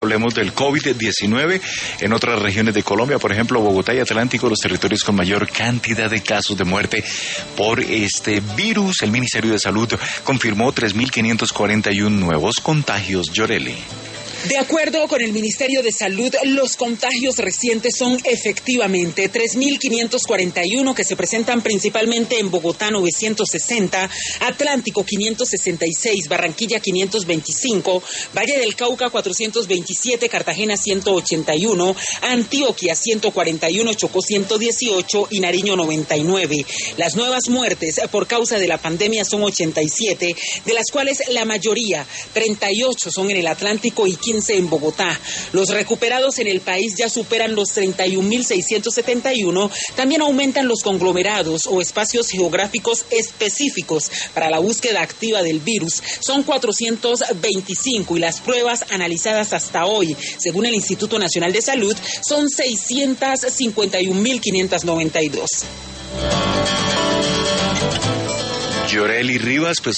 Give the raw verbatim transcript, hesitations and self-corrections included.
Hablemos del COVID diecinueve en otras regiones de Colombia, por ejemplo, Bogotá y Atlántico, los territorios con mayor cantidad de casos de muerte por este virus. El Ministerio de Salud confirmó tres mil quinientos cuarenta y uno nuevos contagios. Yoreli. De acuerdo con el Ministerio de Salud, los contagios recientes son efectivamente tres mil quinientos cuarenta y uno que se presentan principalmente en Bogotá novecientos sesenta, Atlántico quinientos sesenta y seis, Barranquilla quinientos veinticinco, Valle del Cauca cuatrocientos veintisiete, Cartagena ciento ochenta y uno, Antioquia ciento cuarenta y uno, Chocó ciento dieciocho y Nariño noventa y nueve. Las nuevas muertes por causa de la pandemia son ochenta y siete, de las cuales la mayoría, treinta y ocho, son en el Atlántico y quince en Bogotá. Los recuperados en el país ya superan los treinta y un mil seiscientos setenta y uno. También aumentan los conglomerados o espacios geográficos específicos para la búsqueda activa del virus. Son cuatrocientos veinticinco y las pruebas analizadas hasta hoy, según el Instituto Nacional de Salud, son seiscientos cincuenta y un mil quinientos noventa y dos. Yoreli Rivas, pues